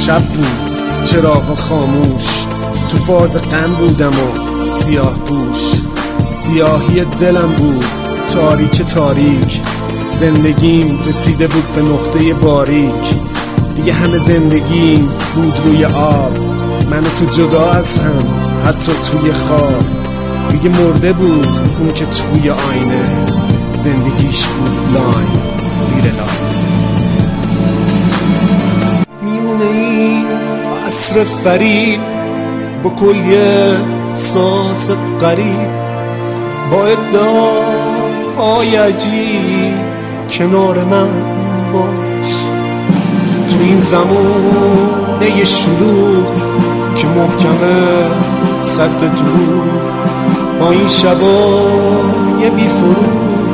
شب بود چراغ خاموش، تو فاز غم بودم و سیاه پوش. سیاهی دلم بود تاریک تاریک، زندگیم رسیده بود به نقطه باریک. دیگه همه زندگیم بود روی آب، من و تو جدا از هم حتی توی خواب. دیگه مرده بود اون که توی آینه، زندگیش بود لاین زیر لاین. میونه این عصر فریب با کلی احساس غریب، با ادعاهای عجیب کنار من باش. تو این زمانه شلوغ که محکمه صد دروغ، با این شبای بی فروغ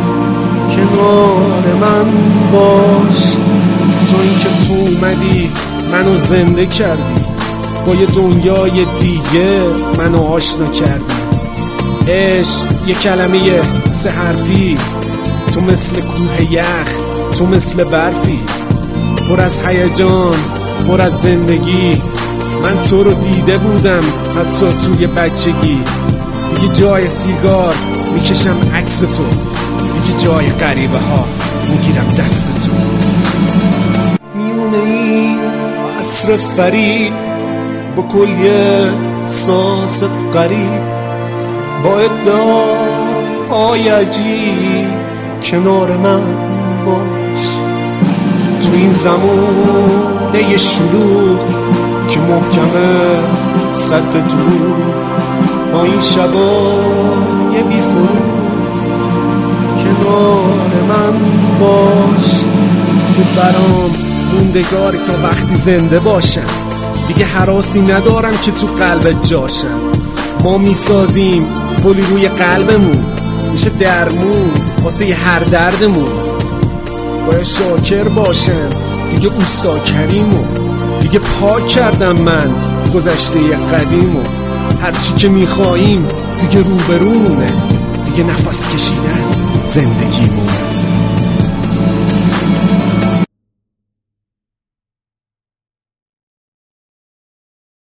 کنار من باش. تو این که تو اومدی منو زنده کردی، با یه دنیای دیگه منو آشنا کردی. عشق یه کلمه 3 حرفی، تو مثل کوه یخ، تو مثل برفی، پر از هیجان، پر از زندگی. من تو رو دیده بودم حتی توی بچگی. دیگه جای سیگار میکشم عکس تو، دیگه جای غریبه ها میگیرم دست تو. میونه این عصر فریب با کلی احساس غریب، با ادعاهای عجیب کنار من باش. تو این زمانه شلوغ که محکمه صد دروغ، با این شبای بی فروغ کنار من باش. بود برام موندگاری تا وقتی زنده باشم، دیگه هراسی ندارم که تو قلبت جاشم. ما میسازیم پلی روی قلبمون، میشه درمون واسه هر دردمون. باید شاکر باشم دیگه اوستا کریمو، دیگه پاک کردم من گذشته قدیمو. هرچی که میخواییم دیگه روبرونه، دیگه نفس کشیدن زندگیمونه.